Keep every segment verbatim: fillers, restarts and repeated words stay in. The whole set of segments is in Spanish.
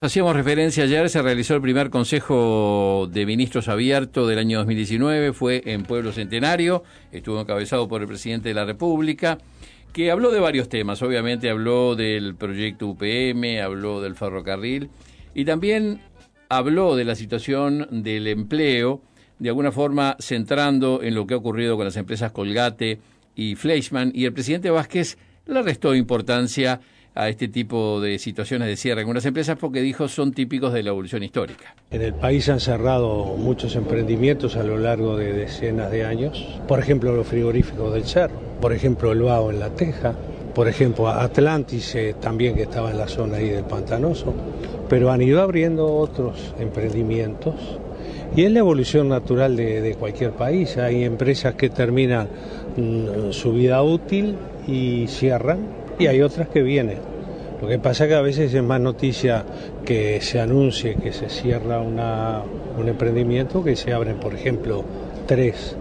Hacíamos referencia ayer, se realizó el primer Consejo de Ministros abierto del año dos mil diecinueve, fue en Pueblo Centenario, estuvo encabezado por el presidente de la República, que habló de varios temas. Obviamente habló del proyecto U P M, habló del ferrocarril y también habló de la situación del empleo, de alguna forma centrando en lo que ha ocurrido con las empresas Colgate y Fleischmann, y el presidente Vázquez le restó importancia a este tipo de situaciones de cierre en algunas empresas porque dijo son típicos de la evolución histórica. En el país han cerrado muchos emprendimientos a lo largo de decenas de años, por ejemplo los frigoríficos del Cerro, por ejemplo el Bao en La Teja, por ejemplo Atlantis eh, también, que estaba en la zona ahí del Pantanoso, pero han ido abriendo otros emprendimientos y es la evolución natural de, de cualquier país. Hay empresas que terminan mmm, su vida útil y cierran, y hay otras que vienen. Lo que pasa es que a veces es más noticia que se anuncie que se cierra una, un emprendimiento que se abren, por ejemplo, tres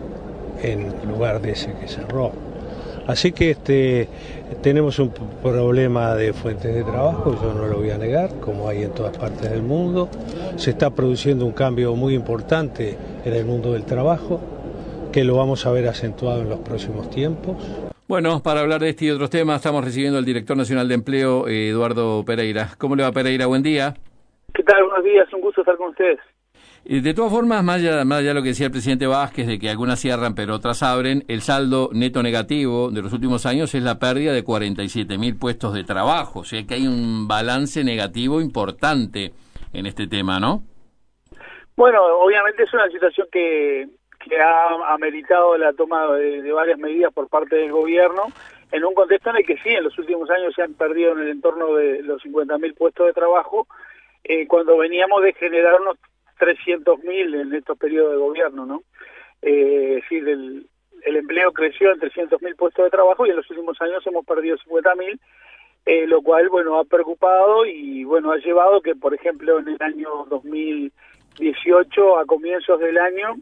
en lugar de ese que cerró. Así que este, tenemos un problema de fuentes de trabajo, yo no lo voy a negar, como hay en todas partes del mundo. Se está produciendo un cambio muy importante en el mundo del trabajo, que lo vamos a ver acentuado en los próximos tiempos. Bueno, para hablar de este y otros temas, estamos recibiendo al director nacional de empleo, eh, Eduardo Pereira. ¿Cómo le va, Pereira? Buen día. ¿Qué tal? Buenos días, un gusto estar con ustedes. Y de todas formas, más allá, más allá de lo que decía el presidente Vázquez, de que algunas cierran pero otras abren, el saldo neto negativo de los últimos años es la pérdida de cuarenta y siete mil puestos de trabajo. O sea que hay un balance negativo importante en este tema, ¿no? Bueno, obviamente es una situación que... que ha ameritado la toma de, de varias medidas por parte del gobierno, en un contexto en el que sí, en los últimos años se han perdido en el entorno de los cincuenta mil puestos de trabajo, eh, cuando veníamos de generar unos trescientos mil en estos periodos de gobierno, ¿no? Eh, es decir, el, el empleo creció en trescientos mil puestos de trabajo y en los últimos años hemos perdido cincuenta mil, eh, lo cual, bueno, ha preocupado y, bueno, ha llevado que, por ejemplo, en el año dos mil dieciocho, a comienzos del año,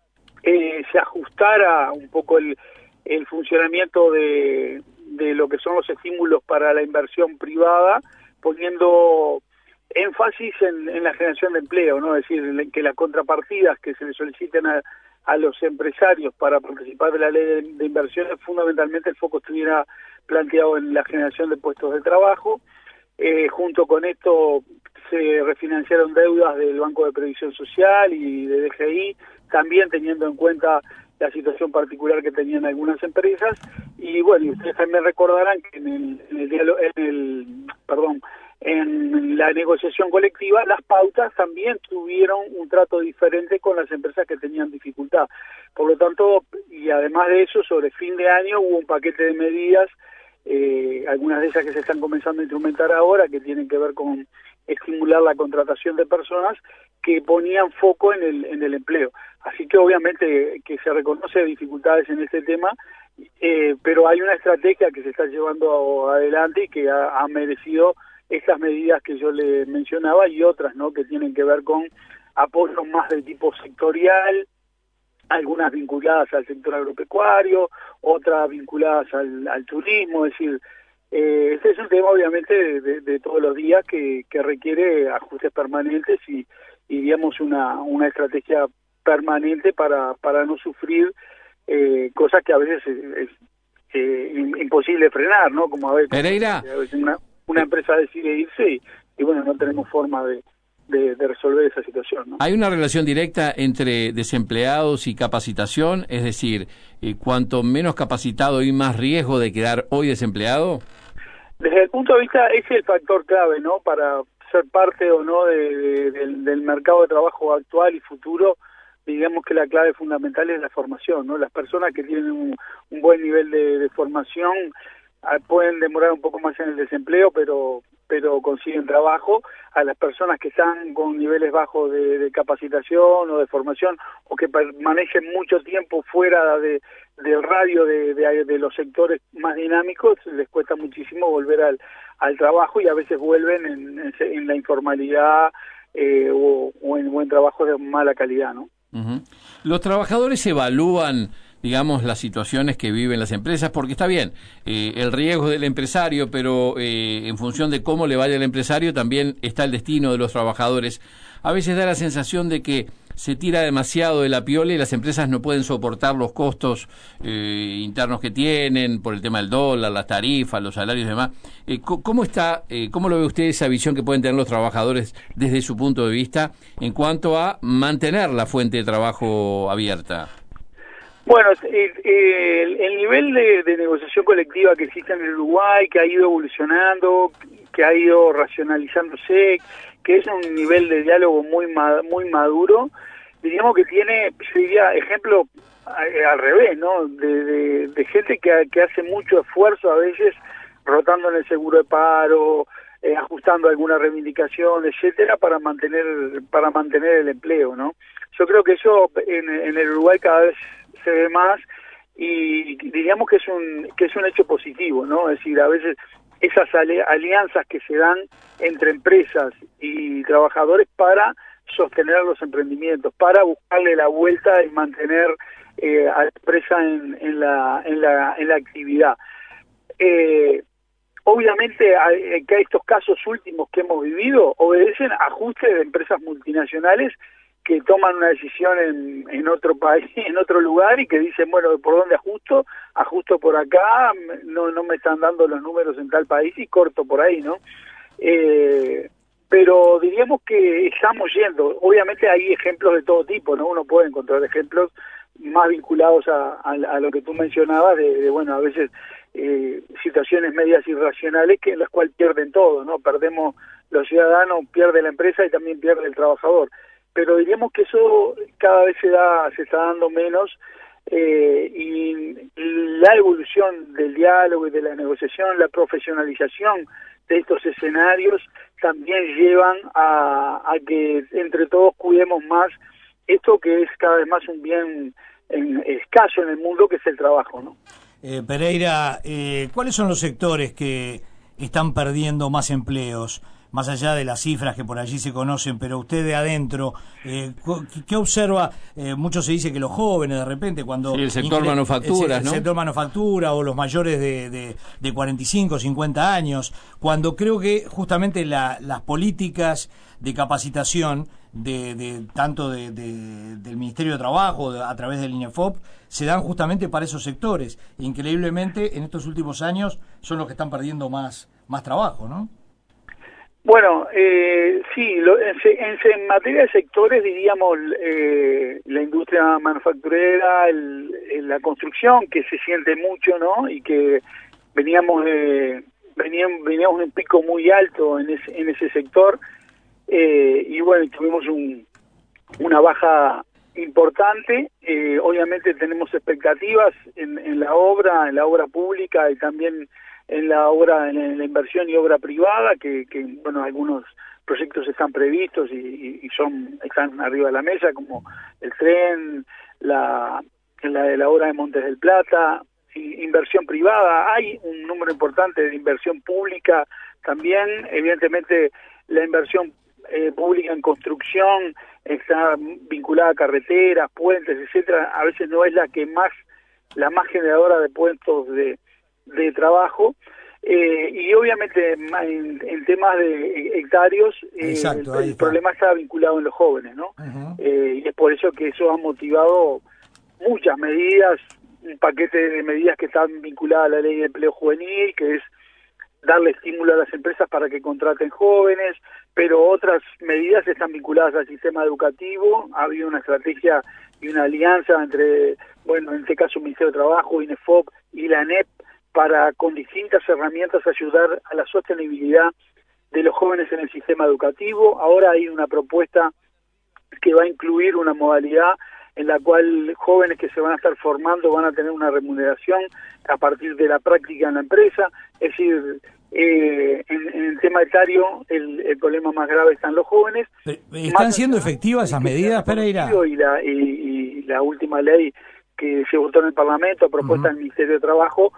Eh, se ajustara un poco el, el funcionamiento de, de lo que son los estímulos para la inversión privada, poniendo énfasis en, en la generación de empleo, ¿no? Es decir, en que las contrapartidas que se le soliciten a, a los empresarios para participar de la ley de, de inversiones, fundamentalmente el foco estuviera planteado en la generación de puestos de trabajo. Eh, junto con esto se refinanciaron deudas del Banco de Previsión Social y de D G I, también teniendo en cuenta la situación particular que tenían algunas empresas. Y bueno, y ustedes también recordarán que en el, en el, diálogo, en el perdón, en la negociación colectiva, las pautas también tuvieron un trato diferente con las empresas que tenían dificultad. Por lo tanto, y además de eso, sobre fin de año hubo un paquete de medidas, eh, algunas de esas que se están comenzando a instrumentar ahora, que tienen que ver con estimular la contratación de personas, que ponían foco en el en el empleo. Así que obviamente que se reconoce dificultades en este tema, eh, pero hay una estrategia que se está llevando adelante y que ha, ha merecido estas medidas que yo le mencionaba y otras, ¿no?, que tienen que ver con apoyos más de tipo sectorial, algunas vinculadas al sector agropecuario, otras vinculadas al, al turismo. Es decir, eh, este es un tema obviamente de, de, de todos los días que, que requiere ajustes permanentes y, y digamos una, una estrategia permanente para, para no sufrir eh, cosas que a veces es, es eh, imposible frenar, ¿no? Como a veces, Pereira. a veces una, una empresa decide irse y, y bueno, no tenemos forma de De, de resolver esa situación, ¿no? ¿Hay una relación directa entre desempleados y capacitación? Es decir, eh, cuanto menos capacitado y más riesgo de quedar hoy desempleado. Desde el punto de vista, ese es el factor clave, ¿no?, para ser parte o no de, de, del, del mercado de trabajo actual y futuro. Digamos que la clave fundamental es la formación, ¿no? Las personas que tienen un, un buen nivel de, de formación ah, pueden demorar un poco más en el desempleo, pero pero consiguen trabajo. A las personas que están con niveles bajos de, de capacitación o de formación, o que permanecen mucho tiempo fuera de, del radio de, de, de los sectores más dinámicos, les cuesta muchísimo volver al, al trabajo y a veces vuelven en, en, en la informalidad eh, o, o en buen trabajo de mala calidad, ¿no? Uh-huh. ¿Los trabajadores evalúan digamos, las situaciones que viven las empresas, porque está bien, eh, el riesgo del empresario, pero eh, en función de cómo le vaya al empresario también está el destino de los trabajadores. A veces da la sensación de que se tira demasiado de la piola y las empresas no pueden soportar los costos eh, internos que tienen por el tema del dólar, las tarifas, los salarios y demás. Eh, ¿Cómo está, eh, cómo lo ve usted esa visión que pueden tener los trabajadores desde su punto de vista en cuanto a mantener la fuente de trabajo abierta? Bueno, el, el nivel de, de negociación colectiva que existe en el Uruguay, que ha ido evolucionando, que ha ido racionalizándose, que es un nivel de diálogo muy muy maduro, diríamos que tiene, yo diría, ejemplo al revés, ¿no? De, de, de gente que, que hace mucho esfuerzo a veces, rotando en el seguro de paro, eh, ajustando alguna reivindicación, etcétera, para mantener para mantener el empleo, ¿no? Yo creo que eso en, en el Uruguay cada vez se ve más y diríamos que es un que es un hecho positivo, ¿no? Es decir, a veces esas alianzas que se dan entre empresas y trabajadores para sostener los emprendimientos, para buscarle la vuelta y mantener eh, a la empresa en, en la en la en la actividad. Eh, obviamente hay, que estos casos últimos que hemos vivido obedecen a ajustes de empresas multinacionales que toman una decisión en, en otro país, en otro lugar, y que dicen, bueno, ¿por dónde ajusto? Ajusto por acá, no no me están dando los números en tal país y corto por ahí, ¿no? Eh, pero diríamos que estamos yendo, obviamente hay ejemplos de todo tipo, ¿no? Uno puede encontrar ejemplos más vinculados a, a, a lo que tú mencionabas, de, de bueno, a veces eh, situaciones medias irracionales que en las cuales pierden todo, ¿no? Perdemos los ciudadanos, pierde la empresa y también pierde el trabajador. Pero diríamos que eso cada vez se da se está dando menos eh, y la evolución del diálogo y de la negociación, la profesionalización de estos escenarios también llevan a, a que entre todos cuidemos más esto que es cada vez más un bien en, escaso en el mundo, que es el trabajo, ¿no? Eh, Pereira, eh, ¿cuáles son los sectores que están perdiendo más empleos? Más allá de las cifras que por allí se conocen, pero usted de adentro, eh, ¿qué observa? Eh, mucho se dice que los jóvenes de repente cuando... Sí, el sector incre- manufacturas, el, ¿no? El sector manufactura o los mayores de, de, de cuarenta y cinco, cincuenta años, cuando creo que justamente la, las políticas de capacitación de, de tanto de, de, del Ministerio de Trabajo de, a través del INEFOP se dan justamente para esos sectores. Increíblemente en estos últimos años son los que están perdiendo más, más trabajo, ¿no? Bueno, eh, sí, lo, en, en, en materia de sectores diríamos eh, la industria manufacturera, el, el, la construcción, que se siente mucho, ¿no? Y que veníamos de, veníamos, veníamos de un pico muy alto en ese, en ese sector eh, y bueno, tuvimos un, una baja importante. Eh, obviamente tenemos expectativas en, en la obra, en la obra pública y también en la obra, en la inversión y obra privada, que, que bueno, algunos proyectos están previstos y, y, y son están arriba de la mesa, como el tren, la la de la obra de Montes del Plata, y inversión privada. Hay un número importante de inversión pública también. Evidentemente la inversión eh, pública en construcción está vinculada a carreteras, puentes, etcétera. A veces no es la que más la más generadora de puestos de de trabajo, eh, y obviamente en, en temas de hectáreos eh, Exacto, el, el problema está vinculado en los jóvenes, ¿no? Uh-huh. eh, y es por eso que eso ha motivado muchas medidas, un paquete de medidas que están vinculadas a la ley de empleo juvenil, que es darle estímulo a las empresas para que contraten jóvenes, pero otras medidas están vinculadas al sistema educativo. Ha habido una estrategia y una alianza entre, bueno, en este caso Ministerio de Trabajo, INEFOP y la ANEP, para con distintas herramientas ayudar a la sostenibilidad de los jóvenes en el sistema educativo. Ahora hay una propuesta que va a incluir una modalidad en la cual jóvenes que se van a estar formando van a tener una remuneración a partir de la práctica en la empresa. Es decir, eh, en, en el tema etario el, el problema más grave están los jóvenes. ¿Están más siendo efectivas esas medidas, Pereira? Y la, y, y la última ley que se votó en el Parlamento, a propuesta uh-huh. del Ministerio de Trabajo,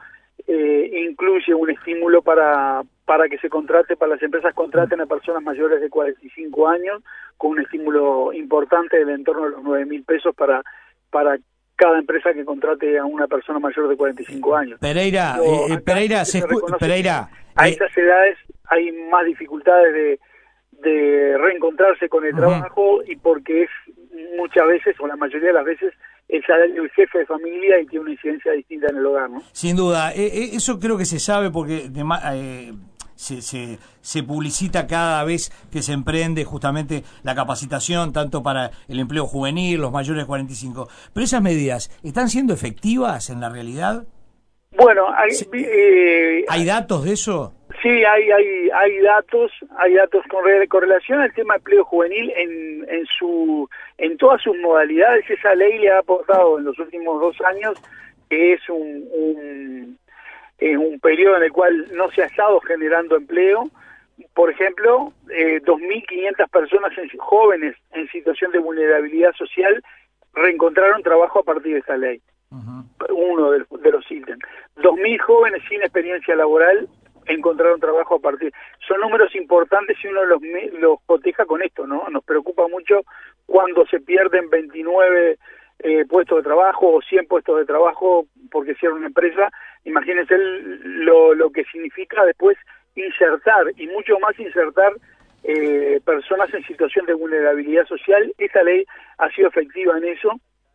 Eh, incluye un estímulo para para que se contrate, para las empresas contraten a personas mayores de cuarenta y cinco años, con un estímulo importante del entorno de los nueve mil pesos para para cada empresa que contrate a una persona mayor de cuarenta y cinco años. Pereira, Pero, eh, Pereira, se se escu- Pereira, a eh, esas edades hay más dificultades de, de reencontrarse con el uh-huh. trabajo, y porque es muchas veces, o la mayoría de las veces, el salario del jefe de familia y tiene una incidencia distinta en el hogar, ¿no? Sin duda, eh, eh, eso creo que se sabe porque de, eh, se, se, se publicita cada vez que se emprende justamente la capacitación, tanto para el empleo juvenil, los mayores de cuarenta y cinco. Pero esas medidas, ¿están siendo efectivas en la realidad? Bueno, hay, Sí. eh, ¿Hay datos de eso? Sí, hay hay hay datos, hay datos con, re, con relación al tema empleo juvenil en en su en todas sus modalidades. Esa ley le ha aportado en los últimos dos años, que es un un, eh, un periodo en el cual no se ha estado generando empleo. Por ejemplo, eh, dos mil quinientas personas en, jóvenes en situación de vulnerabilidad social reencontraron trabajo a partir de esta ley. Uh-huh. Uno de, de los ítems. dos mil jóvenes sin experiencia laboral encontraron trabajo a partir. Son números importantes si uno los los coteja con esto, ¿no? Nos preocupa mucho cuando se pierden veintinueve eh, puestos de trabajo o cien puestos de trabajo porque cierra una empresa. Imagínense el, lo, lo que significa después insertar, y mucho más insertar eh, personas en situación de vulnerabilidad social. Esta ley ha sido efectiva en eso.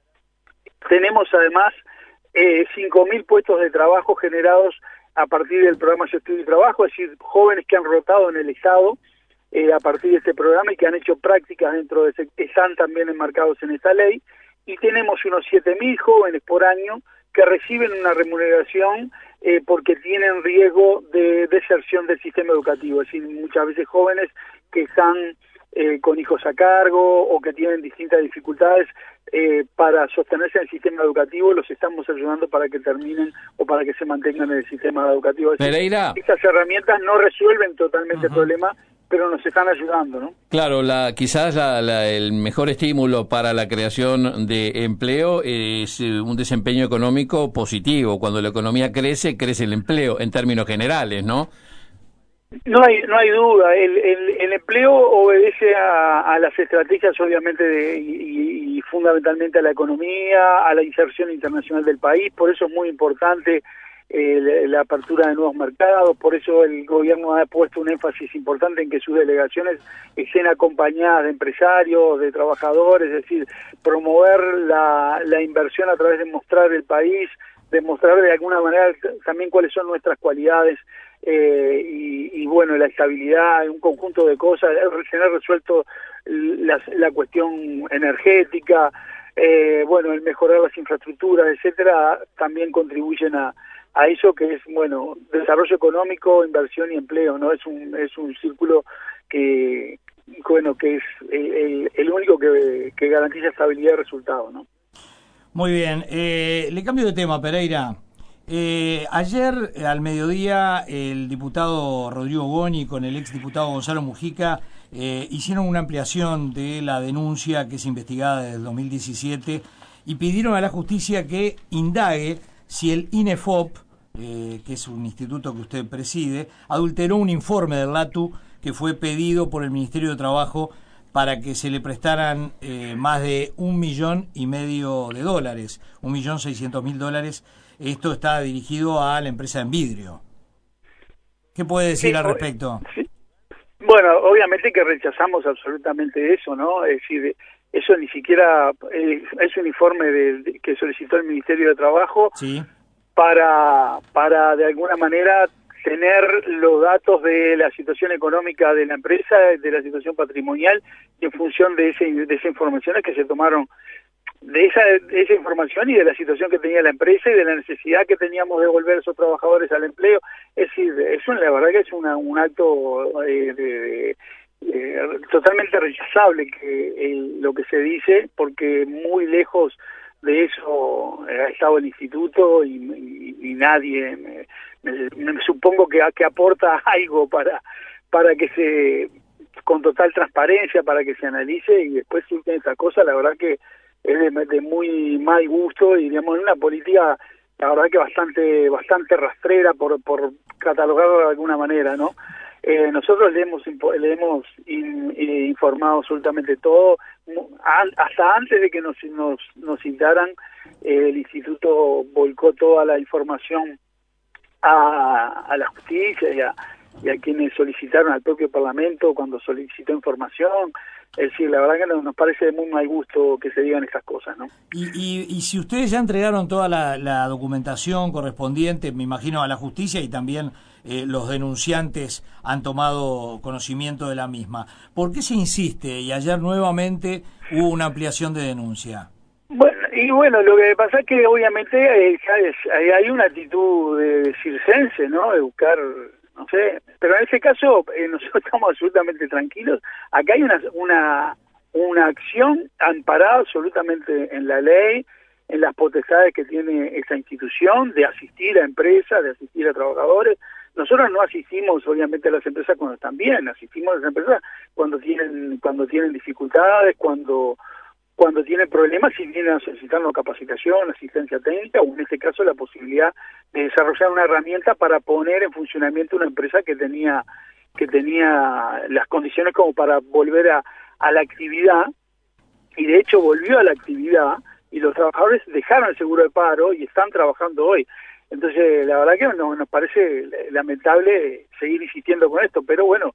Tenemos además eh, cinco mil puestos de trabajo generados a partir del programa Yo Estudio y Trabajo, es decir, jóvenes que han rotado en el Estado eh, a partir de este programa y que han hecho prácticas dentro de ese, están también enmarcados en esta ley. Y tenemos unos siete mil jóvenes por año que reciben una remuneración eh, porque tienen riesgo de deserción del sistema educativo, es decir, muchas veces jóvenes que están eh, con hijos a cargo o que tienen distintas dificultades eh, para sostenerse en el sistema educativo. Los estamos ayudando para que terminen o para que se mantengan en el sistema educativo. Es decir, Pereira, estas herramientas no resuelven totalmente uh-huh. el problema, pero nos están ayudando, ¿no? Claro, la, quizás la, la, el mejor estímulo para la creación de empleo es un desempeño económico positivo. Cuando la economía crece, crece el empleo en términos generales, ¿no? No hay no hay duda. El, el, el empleo obedece a, a las estrategias, obviamente, de, y, y fundamentalmente a la economía, a la inserción internacional del país. Por eso es muy importante Eh, la, la apertura de nuevos mercados. Por eso el gobierno ha puesto un énfasis importante en que sus delegaciones estén acompañadas de empresarios, de trabajadores, es decir, promover la, la inversión a través de mostrar el país, de mostrar de alguna manera también cuáles son nuestras cualidades eh, y, y bueno, la estabilidad, un conjunto de cosas, tener resuelto la, la cuestión energética, eh, bueno, el mejorar las infraestructuras, etcétera, también contribuyen a a eso que es, bueno, desarrollo económico, inversión y empleo, ¿no? Es un es un círculo que, bueno, que es el, el único que, que garantiza estabilidad de resultado, ¿no? Muy bien. Eh, le cambio de tema, Pereira. Eh, ayer, al mediodía, el diputado Rodrigo Boni con el exdiputado Gonzalo Mujica eh, hicieron una ampliación de la denuncia que es investigada desde el dos mil diecisiete y pidieron a la justicia que indague si el INEFOP, eh, que es un instituto que usted preside, adulteró un informe del LATU que fue pedido por el Ministerio de Trabajo para que se le prestaran eh, más de un millón y medio de dólares, un millón seiscientos mil dólares. Esto está dirigido a la empresa Envidrio. ¿Qué puede decir sí, al respecto? Sí. Bueno, obviamente que rechazamos absolutamente eso, ¿no? Es decir, eso ni siquiera eh, es un informe de, de, que solicitó el Ministerio de Trabajo sí. para, para de alguna manera tener los datos de la situación económica de la empresa, de la situación patrimonial, y en función de, ese, de esa información es que se tomaron de esa, de esa información y de la situación que tenía la empresa y de la necesidad que teníamos de volver a esos trabajadores al empleo. Es decir, eso la verdad que es una, un acto eh, de, de Eh, totalmente rechazable que el, lo que se dice, porque muy lejos de eso ha estado el instituto y, y, y nadie me, me, me supongo que, que aporta algo para para que se, con total transparencia, para que se analice y después surgen esta cosa. La verdad que es de, de muy mal gusto y digamos una política, la verdad que bastante bastante rastrera por por catalogarlo de alguna manera, ¿no? Eh, nosotros le hemos, le hemos in, eh, informado absolutamente todo, hasta antes de que nos, nos, nos citaran, eh, el instituto volcó toda la información a, a la justicia y a, y a quienes solicitaron al propio Parlamento cuando solicitó información. Es decir, la verdad que nos, nos parece de muy mal gusto que se digan estas cosas, ¿no? Y, y, y si ustedes ya entregaron toda la, la documentación correspondiente, me imagino, a la justicia, y también eh, los denunciantes han tomado conocimiento de la misma, ¿por qué se insiste y ayer nuevamente hubo una ampliación de denuncia? Bueno, y bueno, lo que pasa es que obviamente eh, hay una actitud de circense, ¿no? De buscar, no sé, pero en ese caso eh, nosotros estamos absolutamente tranquilos. Acá hay una una una acción amparada absolutamente en la ley, en las potestades que tiene esa institución de asistir a empresas, de asistir a trabajadores. Nosotros no asistimos obviamente a las empresas cuando están bien, asistimos a las empresas cuando tienen cuando tienen dificultades, cuando cuando tienen problemas y vienen a solicitarnos capacitación, asistencia técnica, o en este caso la posibilidad de desarrollar una herramienta para poner en funcionamiento una empresa que tenía que tenía las condiciones como para volver a, a la actividad, y de hecho volvió a la actividad, y los trabajadores dejaron el seguro de paro y están trabajando hoy. Entonces, la verdad que no, nos parece lamentable seguir insistiendo con esto, pero bueno,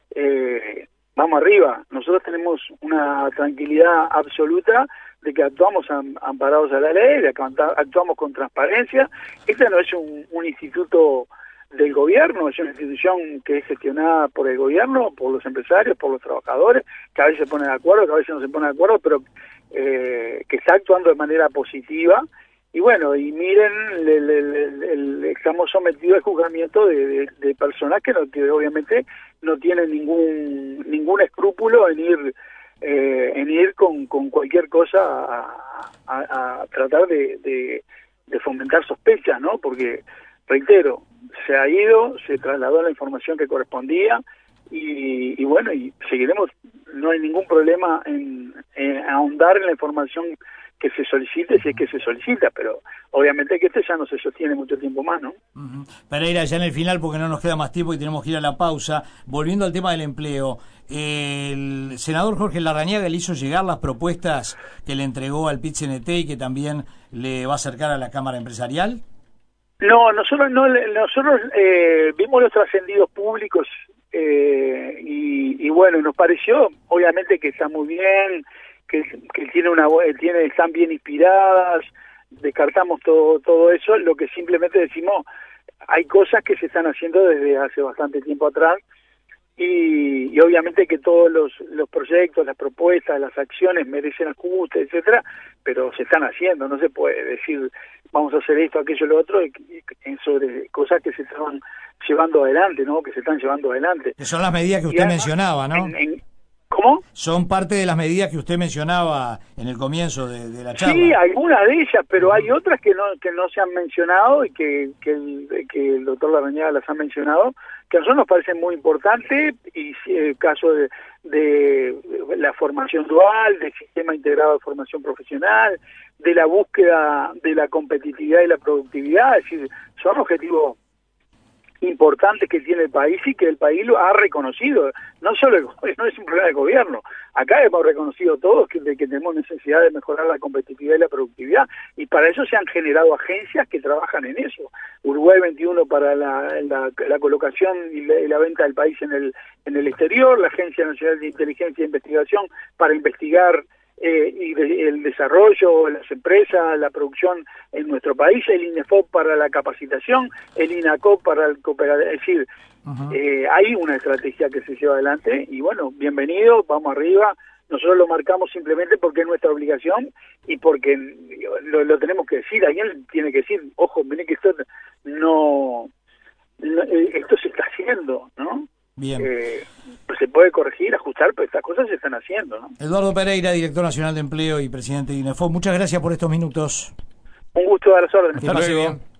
eh, vamos arriba. Nosotros tenemos una tranquilidad absoluta de que actuamos amparados a la ley, de que actuamos con transparencia. Este no es un, un instituto del gobierno, es una institución que es gestionada por el gobierno, por los empresarios, por los trabajadores, que a veces se ponen de acuerdo, que a veces no se ponen de acuerdo, pero eh, que está actuando de manera positiva. Y bueno, y miren, le, le, le, le, estamos sometidos al juzgamiento de, de, de personas que, no, que obviamente no tienen ningún ningún escrúpulo en ir eh, en ir con, con cualquier cosa a, a, a tratar de, de, de fomentar sospechas, ¿no? Porque, reitero, se ha ido, se trasladó la información que correspondía y, y bueno, y seguiremos, no hay ningún problema en, en ahondar en la información que se solicite, si es que se solicita, pero obviamente que este ya no se sostiene mucho tiempo más, ¿no? Uh-huh. Pereira, ya en el final, porque no nos queda más tiempo y tenemos que ir a la pausa, volviendo al tema del empleo, el senador Jorge Larrañaga le hizo llegar las propuestas que le entregó al P I T C N T y que también le va a acercar a la Cámara Empresarial. No, nosotros no, nosotros eh, vimos los trascendidos públicos eh, y, y bueno, nos pareció, obviamente que está muy bien, que, que tiene una tiene están bien inspiradas, descartamos todo todo eso, lo que simplemente decimos, hay cosas que se están haciendo desde hace bastante tiempo atrás y, y obviamente que todos los, los proyectos, las propuestas, las acciones merecen ajuste, etcétera, pero se están haciendo, no se puede decir vamos a hacer esto, aquello, lo otro, sobre cosas que se estaban llevando adelante, ¿no? Que se están llevando adelante. Que son las medidas que usted además mencionaba, ¿no? En, en, ¿Cómo? Son parte de las medidas que usted mencionaba en el comienzo de, de la charla. Sí, algunas de ellas, pero hay otras que no que no se han mencionado y que, que, el, que el doctor Larrañaga las ha mencionado, que a nosotros nos parecen muy importantes, y el caso de, de la formación dual, del sistema integrado de formación profesional, de la búsqueda de la competitividad y la productividad, es decir, son objetivos importantes que tiene el país y que el país lo ha reconocido. No solo el, no es un problema del gobierno, acá hemos reconocido todos que, de que tenemos necesidad de mejorar la competitividad y la productividad, y para eso se han generado agencias que trabajan en eso. Uruguay veintiuno para la, la, la colocación y la, y la venta del país en el en el exterior, la Agencia Nacional de Inteligencia e Investigación para investigar Eh, y de, el desarrollo, las empresas, la producción en nuestro país, el INEFOP para la capacitación, el INACOP para el cooperativo, es decir, uh-huh. eh, hay una estrategia que se lleva adelante y bueno, bienvenido, vamos arriba. Nosotros lo marcamos simplemente porque es nuestra obligación y porque lo, lo tenemos que decir. Alguien tiene que decir, ojo, miren que esto no, no esto se está haciendo, ¿no? Bien. Eh, pues se puede corregir, ajustar, pero estas cosas se están haciendo, ¿no? Eduardo Pereira, director nacional de Empleo y presidente de INEFOP, muchas gracias por estos minutos. Un gusto, a las órdenes. Hasta luego.